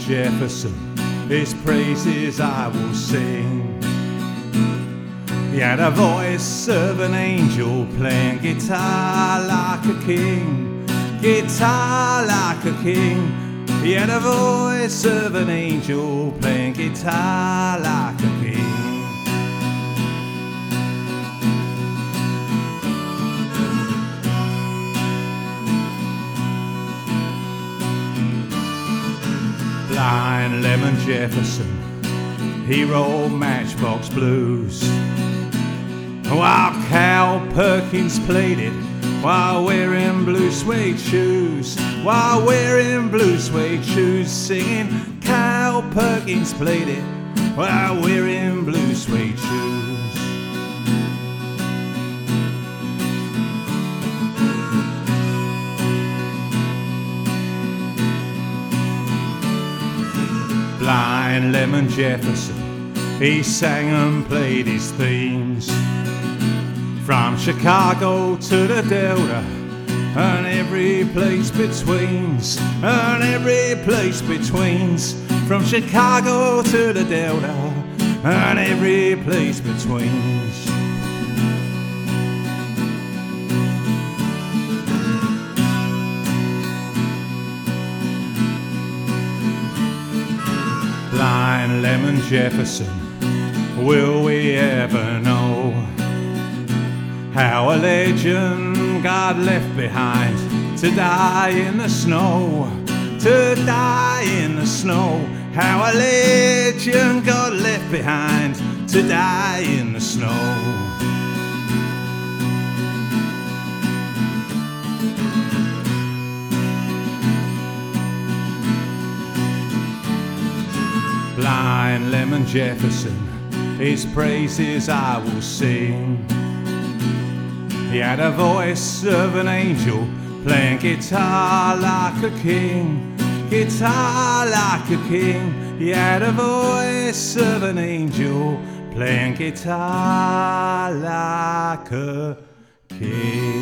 Jefferson, his praises I will sing. He had a voice of an angel, playing guitar like a king, guitar like a king. He had a voice of an angel, playing guitar like a king. Blind Lemon Jefferson, he wrote Matchbox Blues, while Cal Perkins played it while wearing blue suede shoes, while wearing blue suede shoes, singing Cal Perkins played it while wearing blue suede shoes. Blind Lemon Jefferson, he sang and played his themes, from Chicago to the Delta, and every place betweens, and every place betweens, from Chicago to the Delta, and every place betweens. Blind Lemon Jefferson, will we ever know how a legend got left behind to die in the snow, to die in the snow? How a legend got left behind to die in the snow. Blind Lemon Jefferson, his praises I will sing. He had a voice of an angel, playing guitar like a king, guitar like a king. He had a voice of an angel, playing guitar like a king.